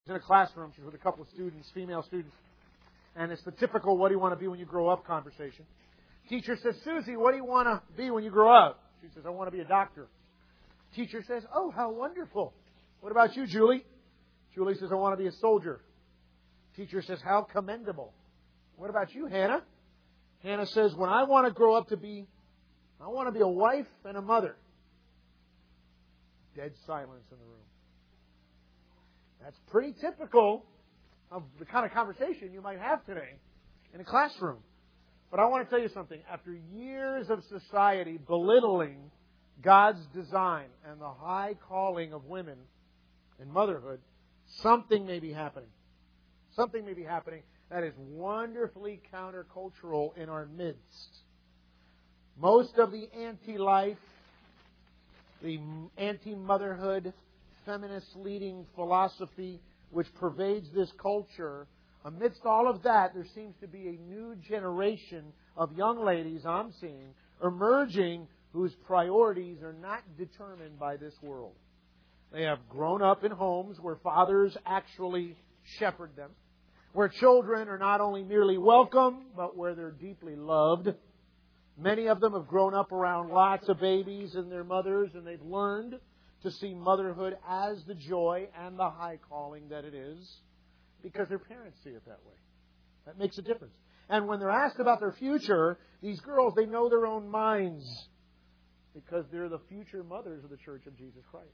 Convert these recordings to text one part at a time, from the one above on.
in a classroom. She's with a couple of students, female students. And it's the typical, what do you want to be when you grow up conversation. Teacher says, Susie, what do you want to be when you grow up? She says, I want to be a doctor. Teacher says, oh, how wonderful. What about you, Julie? Julie says, I want to be a soldier. Teacher says, how commendable. What about you, Hannah? Hannah says, when I want to grow up to be, I want to be a wife and a mother. Dead silence in the room. That's pretty typical of the kind of conversation you might have today in a classroom. But I want to tell you something. After years of society belittling God's design and the high calling of women in motherhood, something may be happening. Something may be happening that is wonderfully countercultural in our midst. Most of the anti-life, the anti-motherhood, feminist-leading philosophy which pervades this culture, amidst all of that, there seems to be a new generation of young ladies I'm seeing emerging whose priorities are not determined by this world. They have grown up in homes where fathers actually shepherd them, where children are not only merely welcome, but where they're deeply loved. Many of them have grown up around lots of babies and their mothers, and they've learned to see motherhood as the joy and the high calling that it is because their parents see it that way. That makes a difference. And when they're asked about their future, these girls, they know their own minds because they're the future mothers of the Church of Jesus Christ.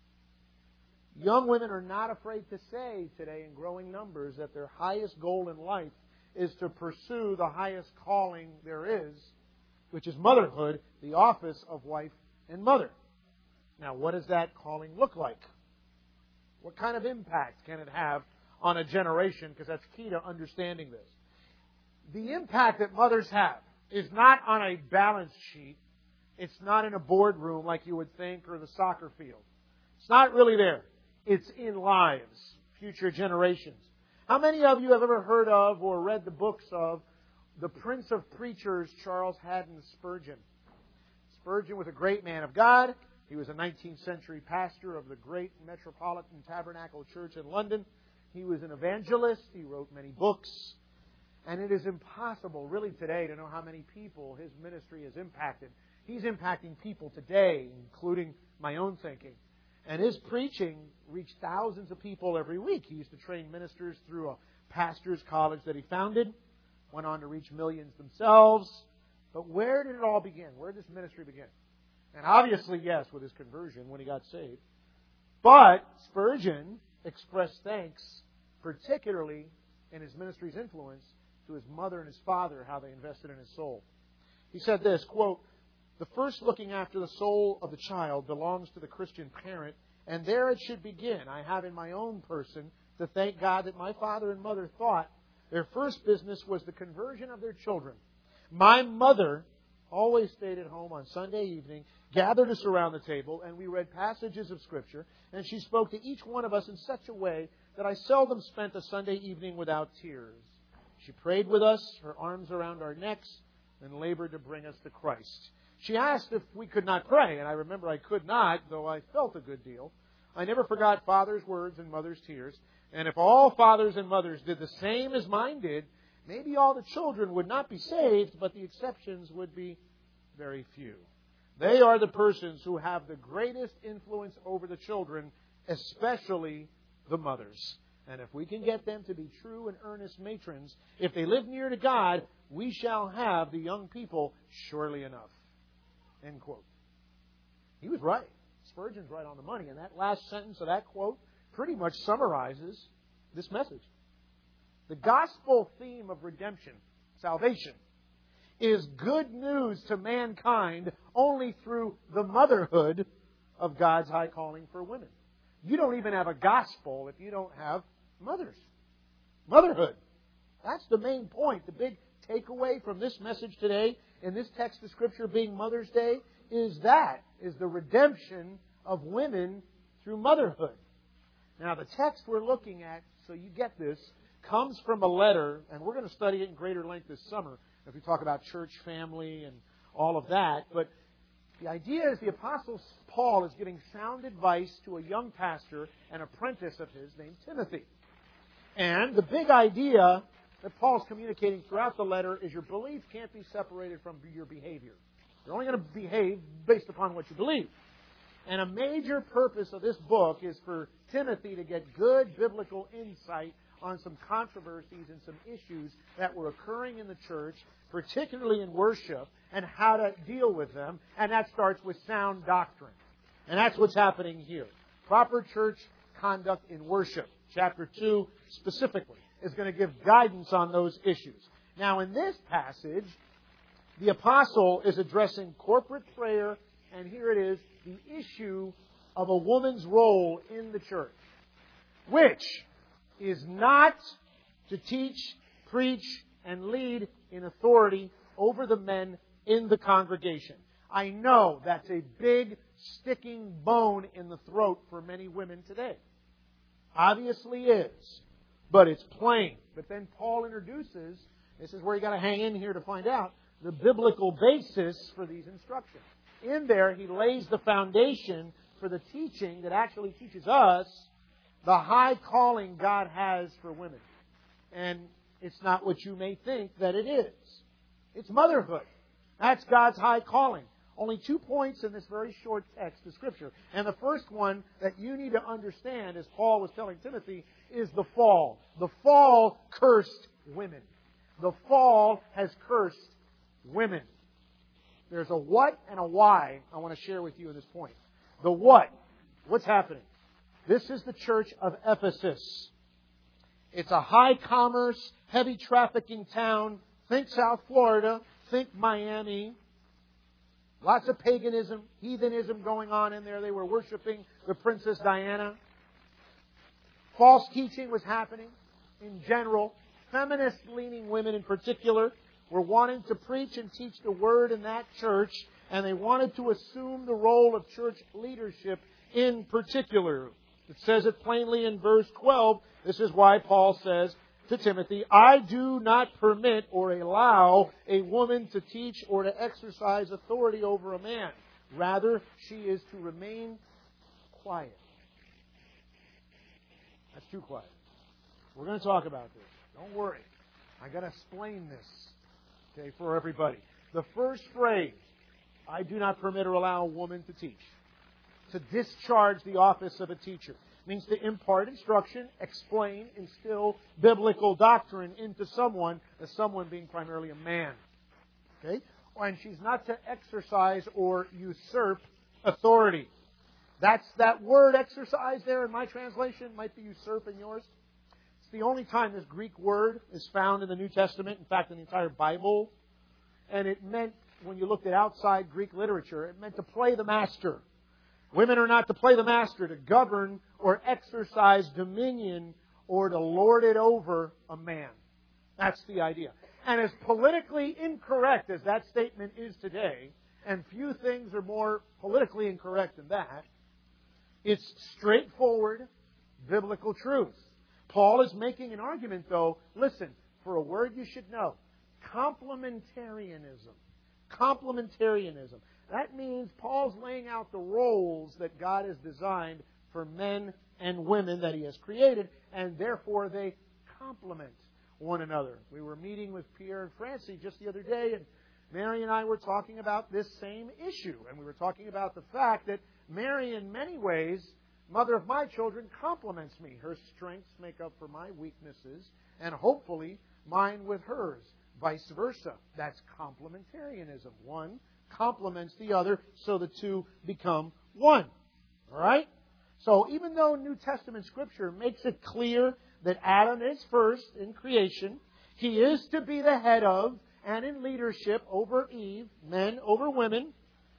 Young women are not afraid to say today in growing numbers that their highest goal in life is to pursue the highest calling there is, which is motherhood, the office of wife and mother. Now, what does that calling look like? What kind of impact can it have on a generation? Because that's key to understanding this. The impact that mothers have is not on a balance sheet. It's not in a boardroom like you would think or the soccer field. It's not really there. It's in lives, future generations. How many of you have ever heard of or read the books of the Prince of Preachers, Charles Haddon Spurgeon? Spurgeon was a great man of God. He was a 19th century pastor of the great Metropolitan Tabernacle Church in London. He was an evangelist. He wrote many books. And it is impossible, really, today to know how many people his ministry has impacted. He's impacting people today, including my own thinking. And his preaching reached thousands of people every week. He used to train ministers through a pastor's college that he founded. Went on to reach millions themselves. But where did it all begin? Where did this ministry begin? And obviously, yes, with his conversion when he got saved. But Spurgeon expressed thanks, particularly in his ministry's influence, to his mother and his father, how they invested in his soul. He said this, quote, "The first looking after the soul of the child belongs to the Christian parent, and there it should begin. I have in my own person to thank God that my father and mother thought their first business was the conversion of their children. My mother always stayed at home on Sunday evening, gathered us around the table, and we read passages of Scripture, and she spoke to each one of us in such a way that I seldom spent a Sunday evening without tears. She prayed with us, her arms around our necks, and labored to bring us to Christ. She asked if we could not pray, and I remember I could not, though I felt a good deal. I never forgot Father's words and Mother's tears, and if all fathers and mothers did the same as mine did, maybe all the children would not be saved, but the exceptions would be very few. They are the persons who have the greatest influence over the children, especially the mothers. And if we can get them to be true and earnest matrons, if they live near to God, we shall have the young people surely enough." End quote. He was right. Spurgeon's right on the money. And that last sentence of that quote pretty much summarizes this message. The gospel theme of redemption, salvation, is good news to mankind only through the motherhood of God's high calling for women. You don't even have a gospel if you don't have mothers. Motherhood. That's the main point. The big takeaway from this message today, in this text of Scripture being Mother's Day, is the redemption of women through motherhood. Now, the text we're looking at, so you get this, comes from a letter, and we're going to study it in greater length this summer if we talk about church family and all of that. But the idea is the Apostle Paul is giving sound advice to a young pastor, an apprentice of his named Timothy. And the big idea that Paul's communicating throughout the letter is your belief can't be separated from your behavior. You're only going to behave based upon what you believe. And a major purpose of this book is for Timothy to get good biblical insight on some controversies and some issues that were occurring in the church, particularly in worship, and how to deal with them. And that starts with sound doctrine. And that's what's happening here. Proper church conduct in worship. Chapter 2 specifically is going to give guidance on those issues. Now in this passage, the apostle is addressing corporate prayer, and here it is, the issue of a woman's role in the church, which is not to teach, preach, and lead in authority over the men in the congregation. I know that's a big sticking bone in the throat for many women today. Obviously is. But it's plain. But then Paul introduces, this is where you got to hang in here to find out, the biblical basis for these instructions. In there, he lays the foundation for the teaching that actually teaches us the high calling God has for women. And it's not what you may think that it is. It's motherhood. That's God's high calling. Only 2 points in this very short text of Scripture. And the first one that you need to understand, as Paul was telling Timothy, is the fall. The fall cursed women. The fall has cursed women. There's a what and a why I want to share with you at this point. The what. What's happening? This is the church of Ephesus. It's a high commerce, heavy trafficking town. Think South Florida. Think Miami. Lots of paganism, heathenism going on in there. They were worshiping the Princess Diana. False teaching was happening in general. Feminist-leaning women in particular were wanting to preach and teach the Word in that church, and they wanted to assume the role of church leadership in particular. It says it plainly in verse 12. This is why Paul says to Timothy, I do not permit or allow a woman to teach or to exercise authority over a man. Rather, she is to remain quiet. That's too quiet. We're going to talk about this. Don't worry. I got to explain this, okay, for everybody. The first phrase, I do not permit or allow a woman to teach. To discharge the office of a teacher. Means to impart instruction, explain, instill biblical doctrine into someone, the someone being primarily a man. Okay? And she's not to exercise or usurp authority. That's that word exercise there in my translation. Might be usurp in yours. It's the only time this Greek word is found in the New Testament. In fact, in the entire Bible. And it meant, when you looked at outside Greek literature, it meant to play the master. Women are not to play the master, to govern or exercise dominion or to lord it over a man. That's the idea. And as politically incorrect as that statement is today, and few things are more politically incorrect than that, it's straightforward biblical truth. Paul is making an argument, though, listen, for a word you should know, complementarianism. Complementarianism. That means Paul's laying out the roles that God has designed for men and women that He has created, and therefore they complement one another. We were meeting with Pierre and Francie just the other day, and Mary and I were talking about this same issue. And we were talking about the fact that Mary, in many ways, mother of my children, complements me. Her strengths make up for my weaknesses, and hopefully mine with hers. Vice versa. That's complementarianism. One complements the other, so the two become one. All right? So even though New Testament Scripture makes it clear that Adam is first in creation, he is to be the head of and in leadership over Eve, men over women.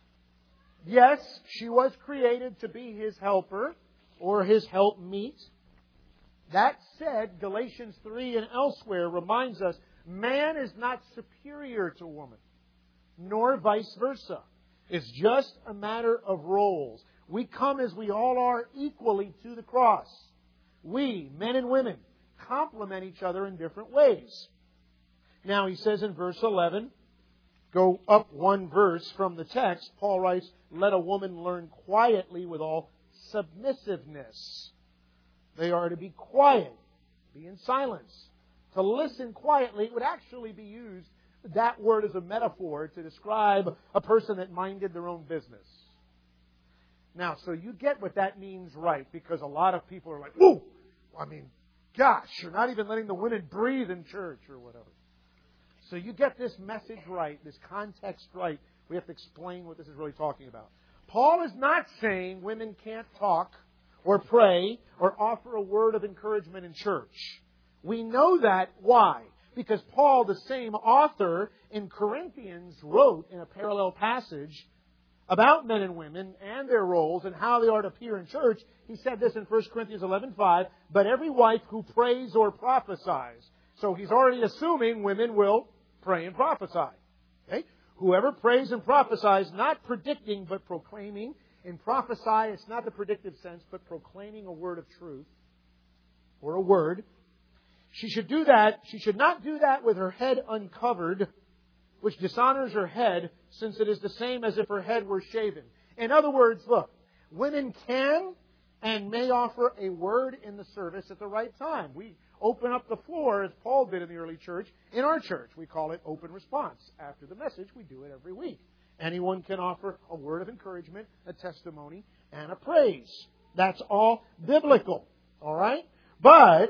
Yes, she was created to be his helper or his helpmeet. That said, Galatians 3 and elsewhere reminds us man is not superior to woman, nor vice versa. It's just a matter of roles. We come as we all are equally to the cross. We, men and women, complement each other in different ways. Now he says in verse 11, go up one verse from the text, Paul writes, let a woman learn quietly with all submissiveness. They are to be quiet be in silence. To listen quietly would actually be used, that word as a metaphor to describe a person that minded their own business. Now, so you get what that means, right? Because a lot of people are like, whoa! I mean, gosh, you're not even letting the women breathe in church or whatever. So you get this message right, this context right. We have to explain what this is really talking about. Paul is not saying women can't talk or pray or offer a word of encouragement in church. We know that. Why? Because Paul, the same author in Corinthians, wrote in a parallel passage about men and women and their roles and how they are to appear in church. He said this in 1 Corinthians 11:5, but every wife who prays or prophesies. So he's already assuming women will pray and prophesy. Okay? Whoever prays and prophesies, not predicting but proclaiming. In prophesy, it's not the predictive sense, but proclaiming a word of truth or a word. She should do that. She should not do that with her head uncovered, which dishonors her head, since it is the same as if her head were shaven. In other words, look, women can and may offer a word in the service at the right time. We open up the floor, as Paul did in the early church, in our church. We call it open response. After the message, we do it every week. Anyone can offer a word of encouragement, a testimony, and a praise. That's all biblical. All right? But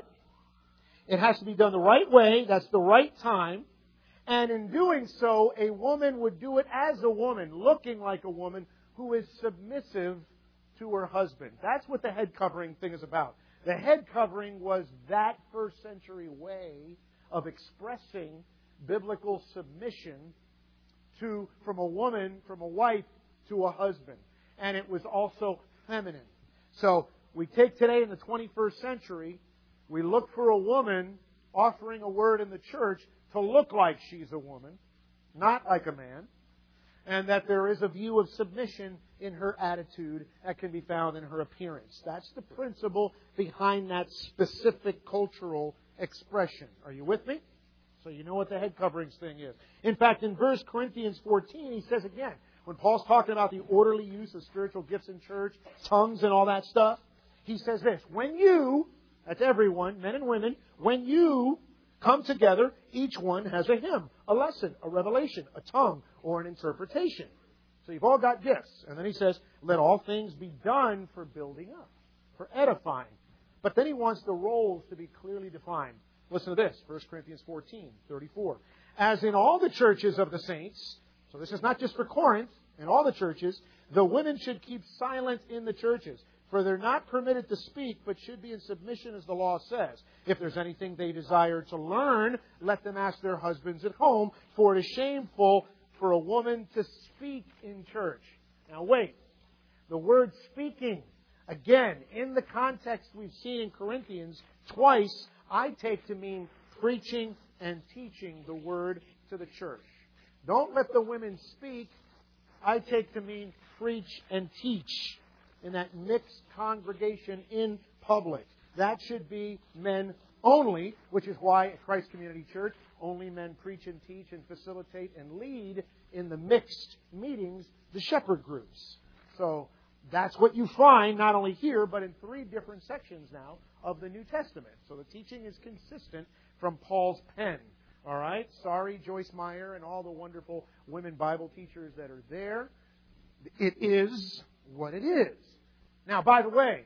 it has to be done the right way. That's the right time. And in doing so, a woman would do it as a woman, looking like a woman who is submissive to her husband. That's what the head covering thing is about. The head covering was that first century way of expressing biblical submission from a woman, from a wife to a husband. And it was also feminine. So we take today in the 21st century, we look for a woman offering a word in the church to look like she's a woman, not like a man, and that there is a view of submission in her attitude that can be found in her appearance. That's the principle behind that specific cultural expression. Are you with me? So you know what the head coverings thing is. In fact, in 1 Corinthians 14, he says again, when Paul's talking about the orderly use of spiritual gifts in church, tongues and all that stuff, he says this, when you, that's everyone, men and women, when you come together, each one has a hymn, a lesson, a revelation, a tongue, or an interpretation. So you've all got gifts. And then he says, let all things be done for building up, for edifying. But then he wants the roles to be clearly defined. Listen to this, 1 Corinthians 14:34. As in all the churches of the saints, so this is not just for Corinth, in all the churches, the women should keep silent in the churches. For they're not permitted to speak, but should be in submission as the law says. If there's anything they desire to learn, let them ask their husbands at home, for it is shameful for a woman to speak in church. Now wait, the word speaking, again, in the context we've seen in Corinthians, twice I take to mean preaching and teaching the word to the church. Don't let the women speak, I take to mean preach and teach in that mixed congregation in public. That should be men only, which is why at Christ Community Church, only men preach and teach and facilitate and lead in the mixed meetings, the shepherd groups. So that's what you find not only here, but in 3 different sections now of the New Testament. So the teaching is consistent from Paul's pen. All right? Sorry, Joyce Meyer and all the wonderful women Bible teachers that are there. It is what it is. Now, by the way,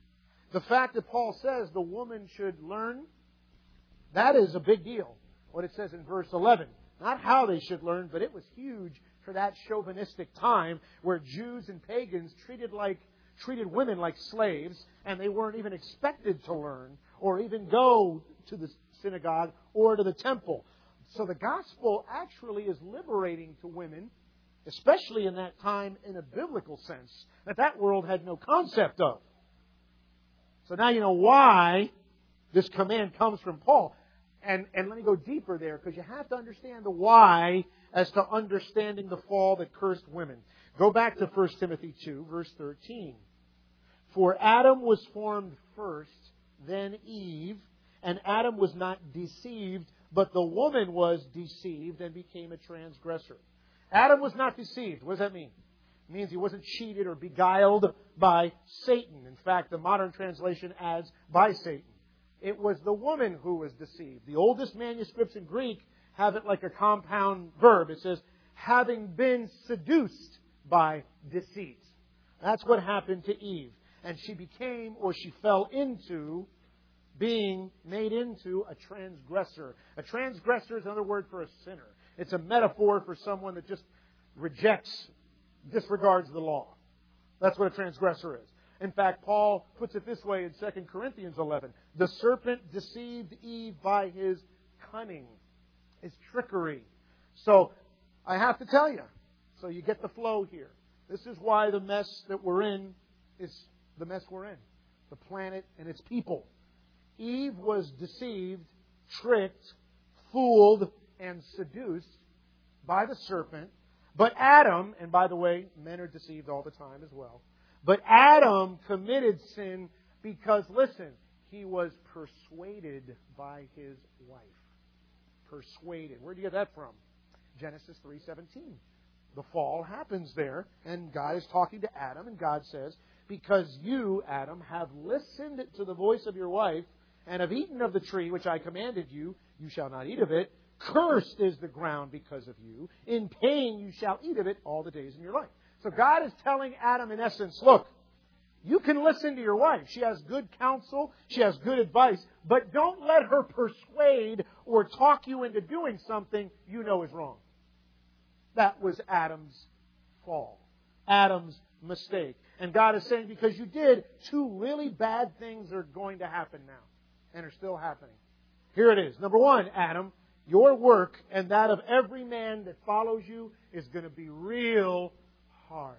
the fact that Paul says the woman should learn, that is a big deal. What it says in verse 11. Not how they should learn, but it was huge for that chauvinistic time where Jews and pagans treated women like slaves, and they weren't even expected to learn or even go to the synagogue or to the temple. So the gospel actually is liberating to women, especially in that time in a biblical sense, that world had no concept of. So now you know why this command comes from Paul. And let me go deeper there, because you have to understand the why as to understanding the fall that cursed women. Go back to 1 Timothy 2, verse 13. For Adam was formed first, then Eve, and Adam was not deceived, but the woman was deceived and became a transgressor. Adam was not deceived. What does that mean? It means he wasn't cheated or beguiled by Satan. In fact, the modern translation adds by Satan. It was the woman who was deceived. The oldest manuscripts in Greek have it like a compound verb. It says, having been seduced by deceit. That's what happened to Eve. And she became, or she fell into, being made into a transgressor. A transgressor is another word for a sinner. It's a metaphor for someone that just disregards the law. That's what a transgressor is. In fact, Paul puts it this way in 2 Corinthians 11. The serpent deceived Eve by his cunning, his trickery. So, I have to tell you, so you get the flow here. This is why the mess that we're in is the mess we're in. The planet and its people. Eve was deceived, tricked, fooled, and seduced by the serpent. But Adam, and by the way, men are deceived all the time as well. But Adam committed sin because, listen, he was persuaded by his wife. Persuaded. Where do you get that from? Genesis 3:17. The fall happens there, and God is talking to Adam, and God says, because you, Adam, have listened to the voice of your wife, and have eaten of the tree which I commanded you, you shall not eat of it. Cursed is the ground because of you. In pain you shall eat of it all the days of your life. So God is telling Adam, in essence, look, you can listen to your wife. She has good counsel. She has good advice. But don't let her persuade or talk you into doing something you know is wrong. That was Adam's fall. Adam's mistake. And God is saying, because you did, two really bad things are going to happen now. And are still happening. Here it is. Number one, Adam, your work and that of every man that follows you is going to be real hard.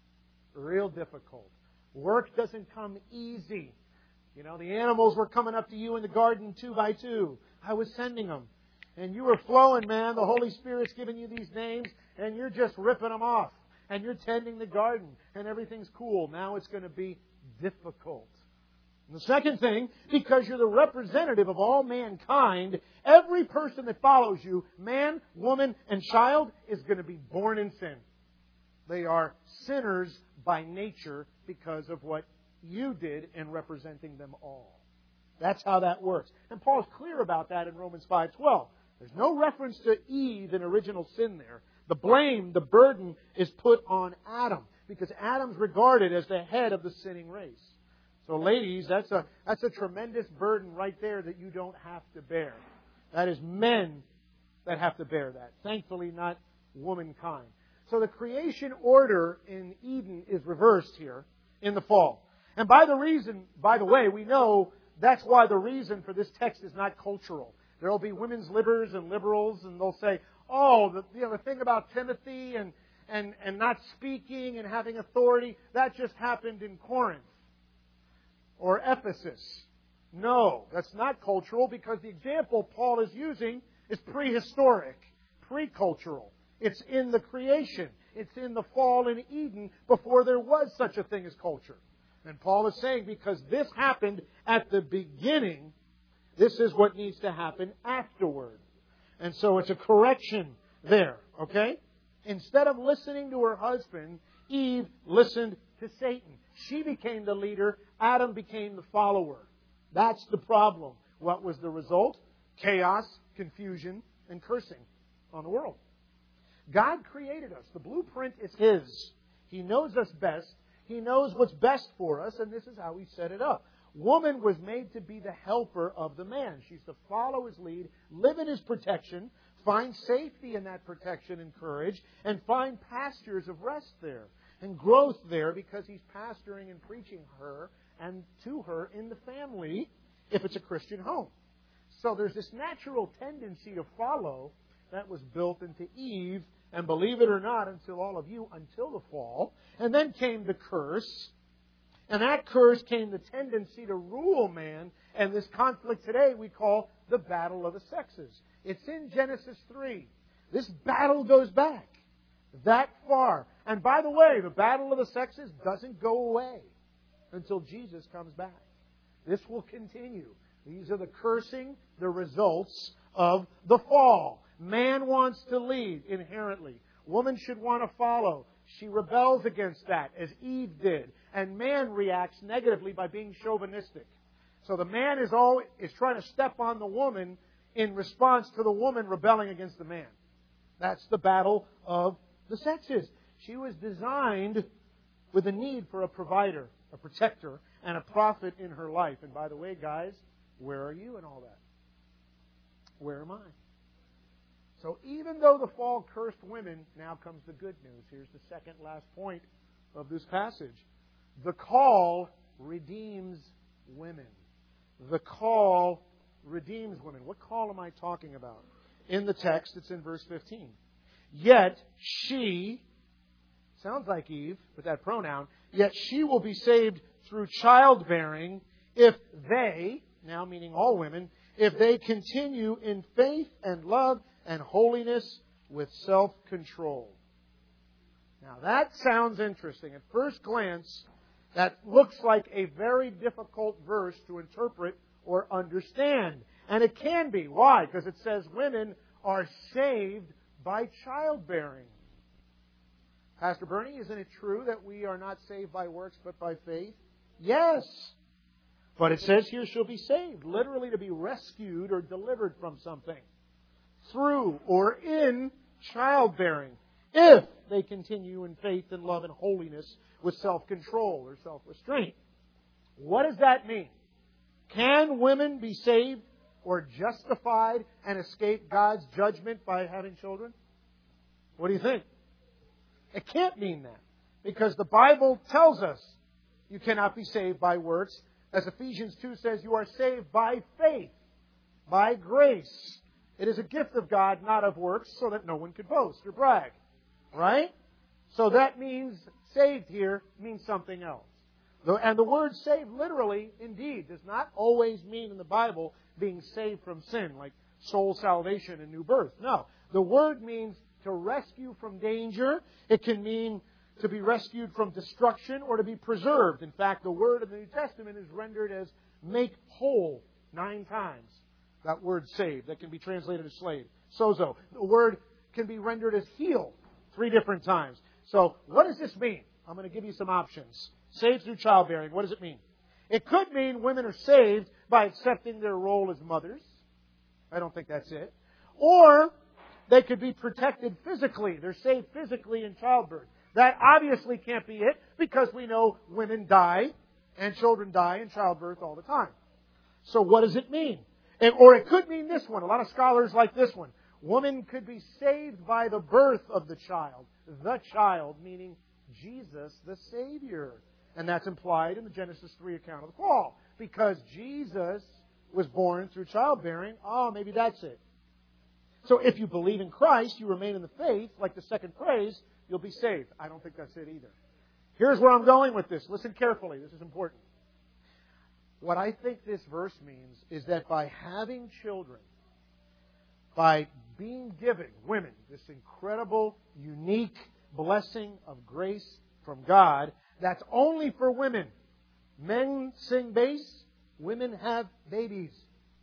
Real difficult. Work doesn't come easy. You know, the animals were coming up to you in the garden 2 by 2. I was sending them. And you were flowing, man. The Holy Spirit's giving you these names, and you're just ripping them off. And you're tending the garden, and everything's cool. Now it's going to be difficult. And the second thing, because you're the representative of all mankind, every person that follows you, man, woman, and child, is going to be born in sin. They are sinners by nature because of what you did in representing them all. That's how that works. And Paul's clear about that in Romans 5:12. There's no reference to Eve in original sin there. The blame, the burden, is put on Adam because Adam's regarded as the head of the sinning race. So ladies, that's a tremendous burden right there that you don't have to bear. That is men that have to bear that. Thankfully, not womankind. So the creation order in Eden is reversed here in the fall. And by the way, we know that's why the reason for this text is not cultural. There will be women's libbers and liberals, and they'll say, oh, the thing about Timothy and not speaking and having authority, that just happened in Corinth or Ephesus. No, that's not cultural because the example Paul is using is prehistoric, pre-cultural. It's in the creation. It's in the fall in Eden before there was such a thing as culture. And Paul is saying because this happened at the beginning, this is what needs to happen afterward. And so it's a correction there, okay? Instead of listening to her husband, Eve listened to Satan. She became the leader. Adam became the follower. That's the problem. What was the result? Chaos, confusion, and cursing on the world. God created us. The blueprint is His. He knows us best. He knows what's best for us, and this is how He set it up. Woman was made to be the helper of the man. She's to follow his lead, live in his protection, find safety in that protection and courage, and find pastures of rest there and growth there because He's pastoring and preaching her and to her in the family if it's a Christian home. So there's this natural tendency to follow that was built into Eve, and believe it or not, until the fall. And then came the curse. And that curse came the tendency to rule man. And this conflict today we call the battle of the sexes. It's in Genesis 3. This battle goes back that far. And by the way, the battle of the sexes doesn't go away until Jesus comes back. This will continue. These are the cursing, the results of the fall. Man wants to lead inherently. Woman should want to follow. She rebels against that, as Eve did. And man reacts negatively by being chauvinistic. So the man is trying to step on the woman in response to the woman rebelling against the man. That's the battle of the sexes. She was designed with a need for a provider, a protector, and a prophet in her life. And by the way, guys, where are you in all that? Where am I? So even though the fall cursed women, now comes the good news. Here's the second last point of this passage. The call redeems women. The call redeems women. What call am I talking about? In the text, it's in verse 15. Yet she, sounds like Eve, with that pronoun, yet she will be saved through childbearing if they, now meaning all women, if they continue in faith and love and holiness with self-control. Now that sounds interesting. At first glance, that looks like a very difficult verse to interpret or understand. And it can be. Why? Because it says women are saved by childbearing. Pastor Bernie, isn't it true that we are not saved by works but by faith? Yes. But it says here she'll be saved. Literally to be rescued or delivered from something. Through or in childbearing. If they continue in faith and love and holiness with self-control or self-restraint. What does that mean? Can women be saved or justified and escape God's judgment by having children? What do you think? It can't mean that. Because the Bible tells us you cannot be saved by works. As Ephesians 2 says, you are saved by faith, by grace. It is a gift of God, not of works, so that no one could boast or brag. Right? So that means saved here means something else. And the word saved literally, indeed, does not always mean in the Bible being saved from sin, like soul salvation and new birth. No. The word means to rescue from danger. It can mean to be rescued from destruction or to be preserved. In fact, the word in the New Testament is rendered as make whole 9 times. That word saved. That can be translated as slave. Sozo. The word can be rendered as heal 3 different times. So, what does this mean? I'm going to give you some options. Saved through childbearing. What does it mean? It could mean women are saved by accepting their role as mothers. I don't think that's it. Or they could be protected physically. They're saved physically in childbirth. That obviously can't be it because we know women die and children die in childbirth all the time. So what does it mean? Or it could mean this one. A lot of scholars like this one. Woman could be saved by the birth of the child. The child, meaning Jesus, the Savior. And that's implied in the Genesis 3 account of the fall. Because Jesus was born through childbearing, maybe that's it. So if you believe in Christ, you remain in the faith, like the second phrase, you'll be saved. I don't think that's it either. Here's where I'm going with this. Listen carefully. This is important. What I think this verse means is that by having children, by being given women this incredible, unique blessing of grace from God, that's only for women. Men sing bass, women have babies.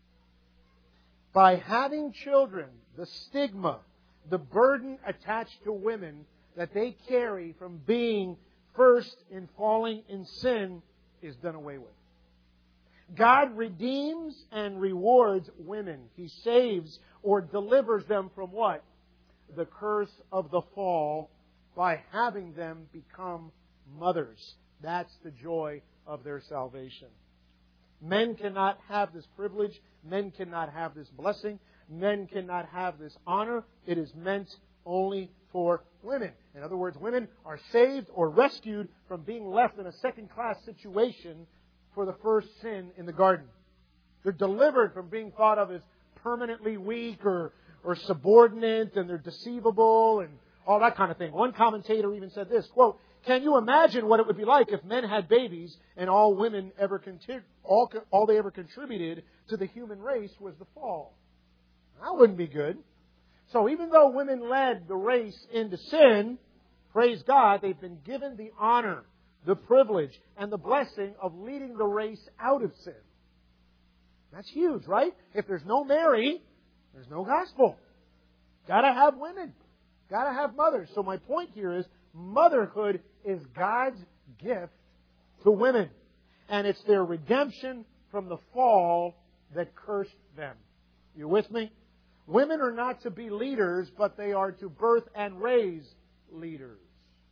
By having children, the stigma, the burden attached to women that they carry from being first in falling in sin is done away with. God redeems and rewards women. He saves or delivers them from what? The curse of the fall by having them become mothers. That's the joy of their salvation. Men cannot have this privilege. Men cannot have this blessing. Men cannot have this honor. It is meant only for women. In other words, women are saved or rescued from being left in a second-class situation for the first sin in the garden. They're delivered from being thought of as permanently weak or subordinate, and they're deceivable and all that kind of thing. One commentator even said this, quote, "Can you imagine what it would be like if men had babies and all they ever contributed to the human race was the fall?" That wouldn't be good. So even though women led the race into sin, praise God, they've been given the honor, the privilege, and the blessing of leading the race out of sin. That's huge, right? If there's no Mary, there's no gospel. Gotta have women. Gotta have mothers. So my point here is motherhood is God's gift to women. And it's their redemption from the fall that cursed them. You with me? Women are not to be leaders, but they are to birth and raise leaders,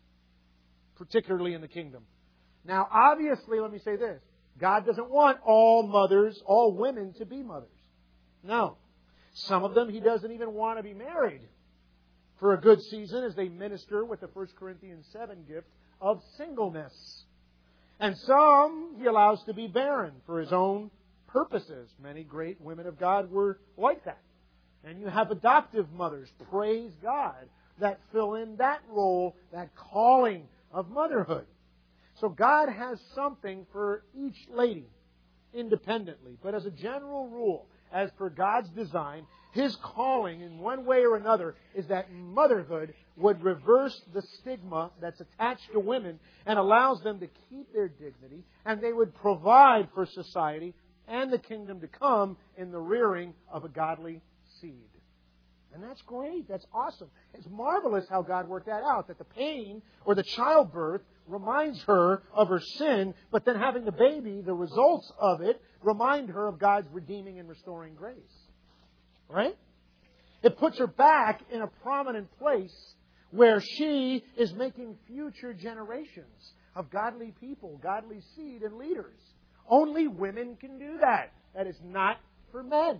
particularly in the kingdom. Now, obviously, let me say this. God doesn't want all mothers, all women to be mothers. No. Some of them He doesn't even want to be married for a good season as they minister with the 1 Corinthians 7 gift of singleness. And some He allows to be barren for His own purposes. Many great women of God were like that. And you have adoptive mothers, praise God, that fill in that role, that calling of motherhood. So God has something for each lady independently. But as a general rule, as per God's design, His calling in one way or another is that motherhood would reverse the stigma that's attached to women and allows them to keep their dignity, and they would provide for society and the kingdom to come in the rearing of a godly seed. And that's great. That's awesome. It's marvelous how God worked that out, that the pain or the childbirth reminds her of her sin, but then having the baby, the results of it, remind her of God's redeeming and restoring grace. Right? It puts her back in a prominent place where she is making future generations of godly people, godly seed and leaders. Only women can do that. That is not for men.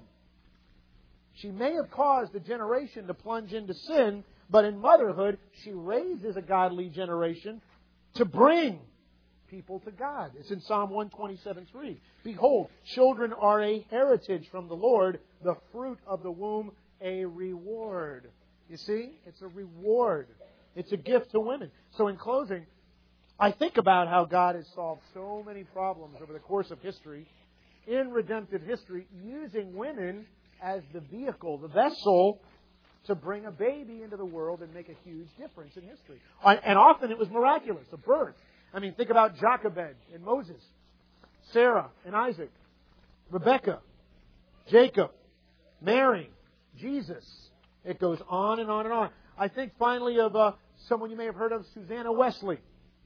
She may have caused a generation to plunge into sin, but in motherhood, she raises a godly generation to bring people to God. It's in Psalm 127:3. Behold, children are a heritage from the Lord, the fruit of the womb a reward. You see? It's a reward. It's a gift to women. So in closing, I think about how God has solved so many problems over the course of history, in redemptive history, using women as the vehicle, the vessel, to bring a baby into the world and make a huge difference in history. And often it was miraculous, a birth. I mean, think about Jochebed and Moses, Sarah and Isaac, Rebecca, Jacob, Mary, Jesus. It goes on and on and on. I think finally of someone you may have heard of, Susanna Wesley.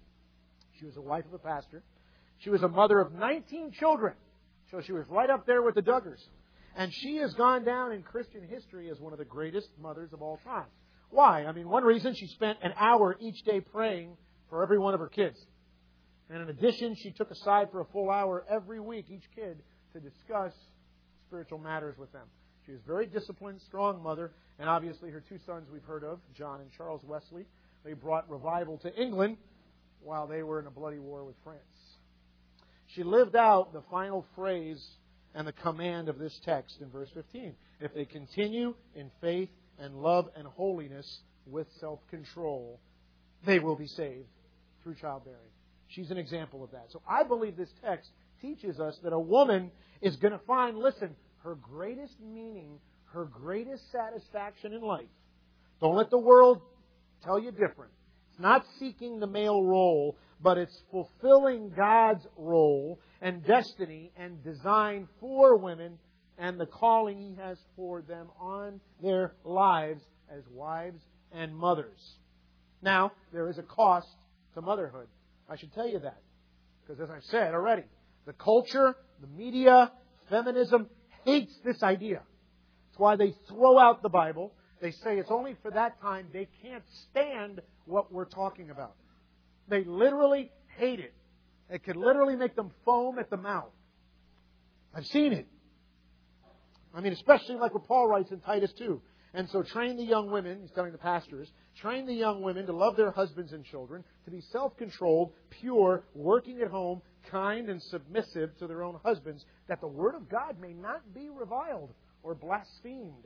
She was a wife of a pastor. She was a mother of 19 children. So she was right up there with the Duggars. And she has gone down in Christian history as one of the greatest mothers of all time. Why? I mean, one reason, she spent an hour each day praying for every one of her kids. And in addition, she took aside for a full hour every week, each kid, to discuss spiritual matters with them. She was a very disciplined, strong mother. And obviously her two sons we've heard of, John and Charles Wesley, they brought revival to England while they were in a bloody war with France. She lived out the final phrase and the command of this text in verse 15. If they continue in faith and love and holiness with self-control, they will be saved through childbearing. She's an example of that. So I believe this text teaches us that a woman is going to find, listen, her greatest meaning, her greatest satisfaction in life. Don't let the world tell you different. It's not seeking the male role, but it's fulfilling God's role and destiny and design for women and the calling He has for them on their lives as wives and mothers. Now, there is a cost to motherhood. I should tell you that. Because as I've said already, the culture, the media, feminism hates this idea. That's why they throw out the Bible. They say it's only for that time. They can't stand what we're talking about. They literally hate it. It could literally make them foam at the mouth. I've seen it. I mean, especially like what Paul writes in Titus 2. And so train the young women, he's telling the pastors, train the young women to love their husbands and children, to be self-controlled, pure, working at home, kind and submissive to their own husbands, that the word of God may not be reviled or blasphemed.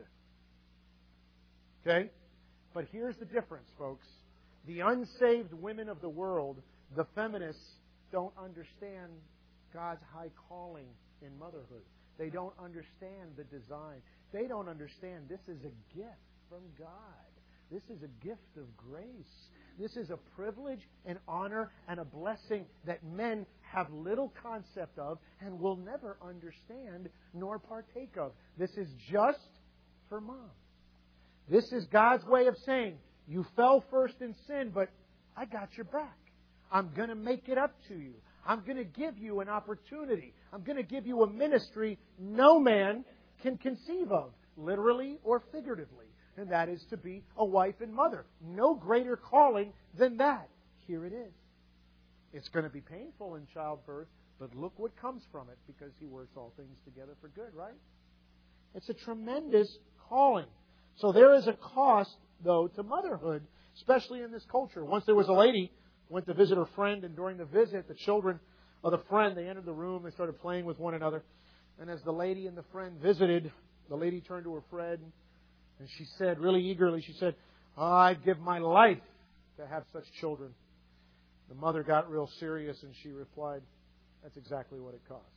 Okay? But here's the difference, folks. The unsaved women of the world, the feminists, don't understand God's high calling in motherhood. They don't understand the design. They don't understand this is a gift from God. This is a gift of grace. This is a privilege and honor and a blessing that men have little concept of and will never understand nor partake of. This is just for mom. This is God's way of saying, you fell first in sin, but I got your back. I'm going to make it up to you. I'm going to give you an opportunity. I'm going to give you a ministry no man can conceive of, literally or figuratively. And that is to be a wife and mother. No greater calling than that. Here it is. It's going to be painful in childbirth, but look what comes from it, because He works all things together for good, right? It's a tremendous calling. So there is a cost, though, to motherhood, especially in this culture. Once there was a lady went to visit her friend, and during the visit, the children of the friend, they entered the room, they started playing with one another. And as the lady and the friend visited, the lady turned to her friend, and she said, really eagerly, she said, I'd give my life to have such children. The mother got real serious, and she replied, that's exactly what it costs.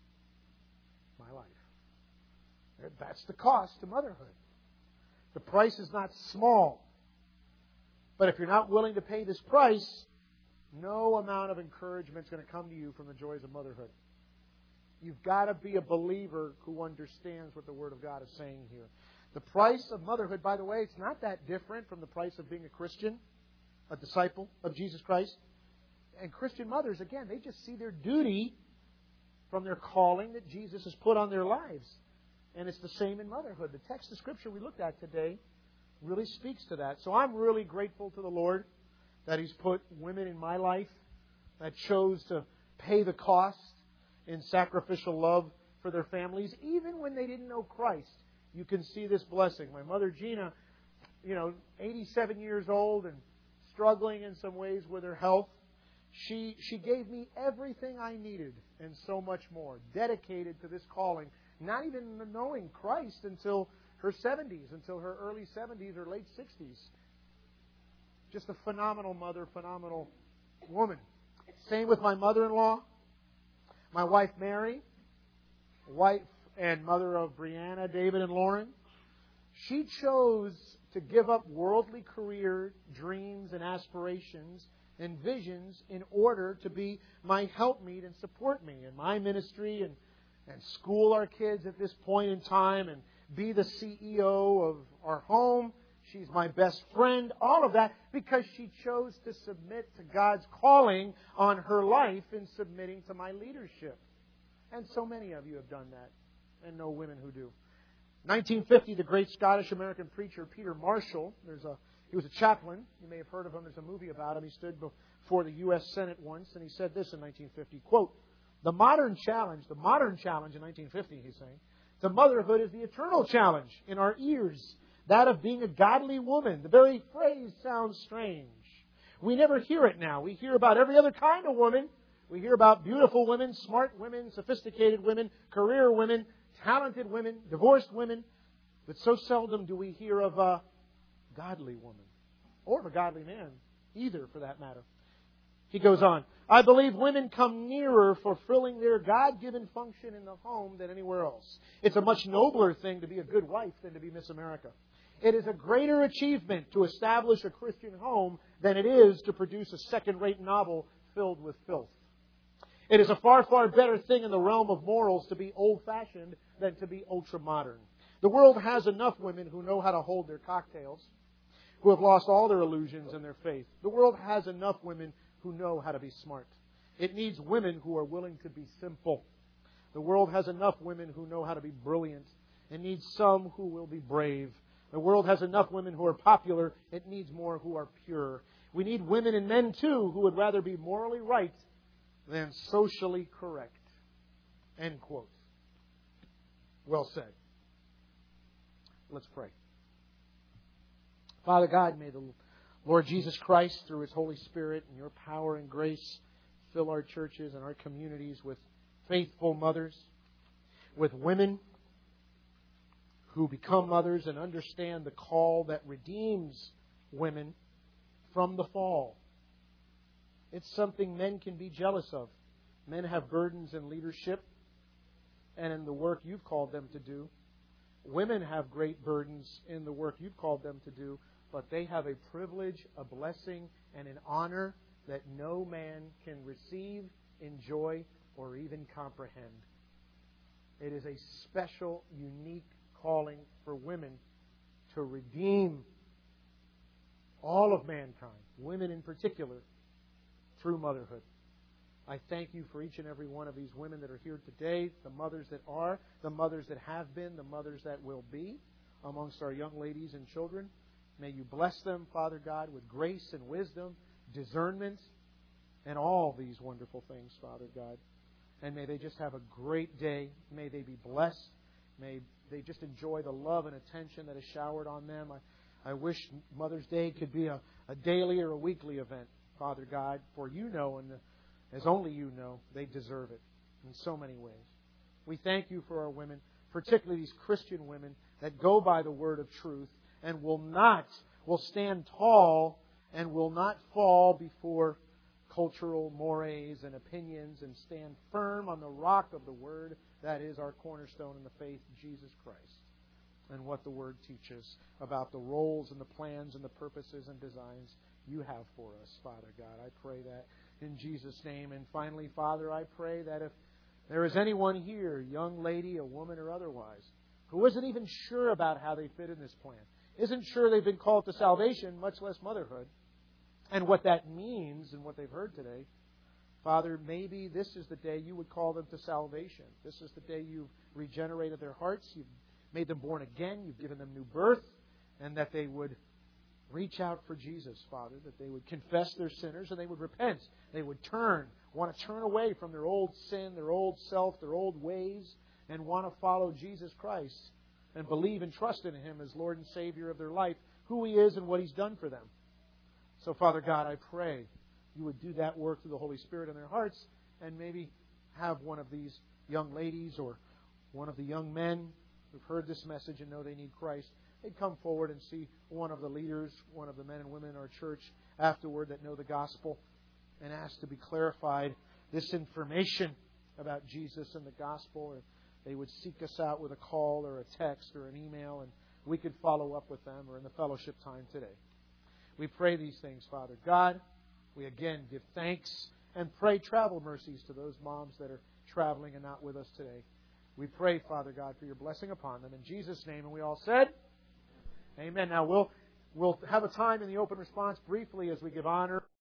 My life. That's the cost to motherhood. The price is not small. But if you're not willing to pay this price, no amount of encouragement is going to come to you from the joys of motherhood. You've got to be a believer who understands what the Word of God is saying here. The price of motherhood, by the way, it's not that different from the price of being a Christian, a disciple of Jesus Christ. And Christian mothers, again, they just see their duty from their calling that Jesus has put on their lives. And it's the same in motherhood. The text of Scripture we looked at today really speaks to that. So I'm really grateful to the Lord that He's put women in my life that chose to pay the cost in sacrificial love for their families, even when they didn't know Christ. You can see this blessing. My mother, Gina, 87 years old and struggling in some ways with her health. She gave me everything I needed and so much more, dedicated to this calling, not even knowing Christ until her 70s, until her early 70s or late 60s. Just a phenomenal mother, phenomenal woman. Same with my mother-in-law, my wife Mary, wife and mother of Brianna, David, and Lauren. She chose to give up worldly career dreams and aspirations and visions in order to be my helpmeet and support me in my ministry and school our kids at this point in time and be the CEO of our home. She's my best friend, all of that, because she chose to submit to God's calling on her life in submitting to my leadership. And so many of you have done that, and know women who do. 1950, the great Scottish-American preacher Peter Marshall, he was a chaplain. You may have heard of him. There's a movie about him. He stood before the U.S. Senate once, and he said this in 1950, quote, the modern challenge in 1950, he's saying, to motherhood is the eternal challenge in our ears, that of being a godly woman. The very phrase sounds strange. We never hear it now. We hear about every other kind of woman. We hear about beautiful women, smart women, sophisticated women, career women, talented women, divorced women. But so seldom do we hear of a godly woman, or of a godly man, either for that matter. He goes on, I believe women come nearer fulfilling their God-given function in the home than anywhere else. It's a much nobler thing to be a good wife than to be Miss America. It is a greater achievement to establish a Christian home than it is to produce a second-rate novel filled with filth. It is a far, far better thing in the realm of morals to be old-fashioned than to be ultra-modern. The world has enough women who know how to hold their cocktails, who have lost all their illusions and their faith. The world has enough women who know how to be smart. It needs women who are willing to be simple. The world has enough women who know how to be brilliant. It needs some who will be brave. The world has enough women who are popular. It needs more who are pure. We need women and men, too, who would rather be morally right than socially correct. End quote. Well said. Let's pray. Father God, may the Lord Jesus Christ, through His Holy Spirit and your power and grace, fill our churches and our communities with faithful mothers, with women who become mothers and understand the call that redeems women from the fall. It's something men can be jealous of. Men have burdens in leadership and in the work you've called them to do. Women have great burdens in the work you've called them to do, but they have a privilege, a blessing, and an honor that no man can receive, enjoy, or even comprehend. It is a special, unique calling for women to redeem all of mankind, women in particular, through motherhood. I thank you for each and every one of these women that are here today, the mothers that are, the mothers that have been, the mothers that will be amongst our young ladies and children. May you bless them, Father God, with grace and wisdom, discernment, and all these wonderful things, Father God. And may they just have a great day. May they be blessed. May they just enjoy the love and attention that is showered on them. I wish Mother's Day could be a daily or a weekly event, Father God, for you know, and as only you know, they deserve it in so many ways. We thank you for our women, particularly these Christian women that go by the word of truth and will stand tall and will not fall before cultural mores and opinions, and stand firm on the rock of the Word that is our cornerstone in the faith, Jesus Christ, and what the Word teaches about the roles and the plans and the purposes and designs you have for us, Father God. I pray that in Jesus' name. And finally, Father, I pray that if there is anyone here, young lady, a woman, or otherwise, who isn't even sure about how they fit in this plan, isn't sure they've been called to salvation, much less motherhood, and what that means and what they've heard today, Father, maybe this is the day you would call them to salvation. This is the day you've regenerated their hearts. You've made them born again. You've given them new birth. And that they would reach out for Jesus, Father. That they would confess their sinners and they would repent. They would want to turn away from their old sin, their old self, their old ways, and want to follow Jesus Christ and believe and trust in Him as Lord and Savior of their life, who He is and what He's done for them. So, Father God, I pray you would do that work through the Holy Spirit in their hearts, and maybe have one of these young ladies or one of the young men who've heard this message and know they need Christ, they'd come forward and see one of the leaders, one of the men and women in our church afterward that know the gospel, and ask to be clarified this information about Jesus and the gospel. Or they would seek us out with a call or a text or an email, and we could follow up with them or in the fellowship time today. We pray these things, Father God. We again give thanks and pray travel mercies to those moms that are traveling and not with us today. We pray, Father God, for your blessing upon them. In Jesus' name, and we all said, Amen. Now we'll have a time in the open response briefly as we give honor.